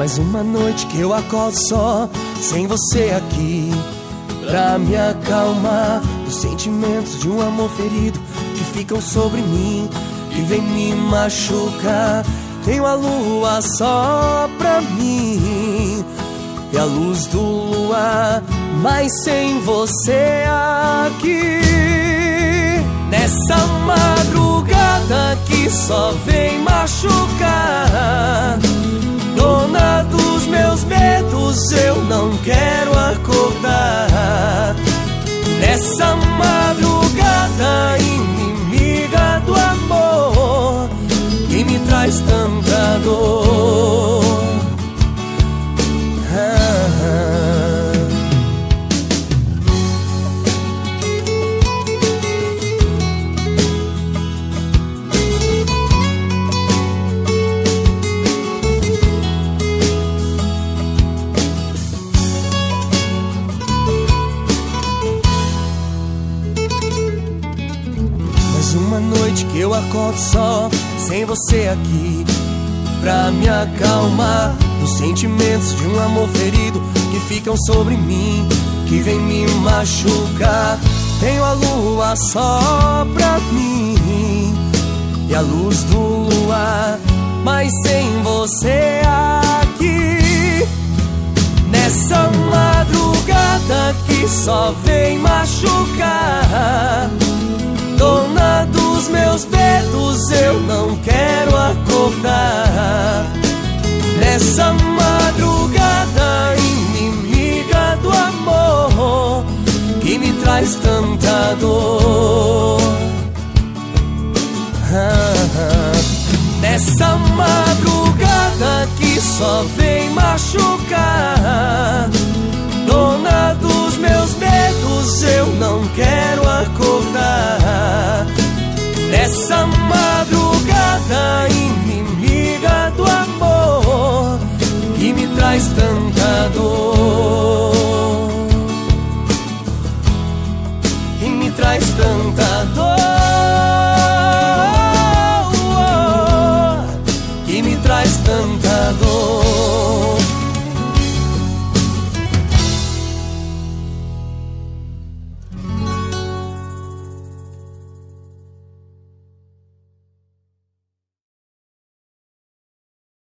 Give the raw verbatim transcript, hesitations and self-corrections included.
Mais uma noite que eu acordo só, sem você aqui, pra me acalmar dos sentimentos de um amor ferido que ficam sobre mim e vem me machucar. Tenho a lua só pra mim e a luz do luar, mas sem você aqui. Nessa madrugada que só vem machucar, dona dos meus medos, eu não quero acordar. Nessa madrugada, inimiga do amor, que me traz tanta dor. Ah. Uma noite que eu acordo só, sem você aqui, pra me acalmar dos sentimentos de um amor ferido que ficam sobre mim, que vem me machucar. Tenho a lua só pra mim e a luz do luar, mas sem você aqui. Nessa madrugada que só vem machucar, dona dos meus medos, eu não quero acordar. Nessa madrugada, inimiga do amor, que me traz tanta dor. Ah, nessa madrugada que só vem machucar, dona dos meus medos, eu não quero acordar. Nessa madrugada, inimiga do amor, que me traz tanta dor, que me traz tanta dor.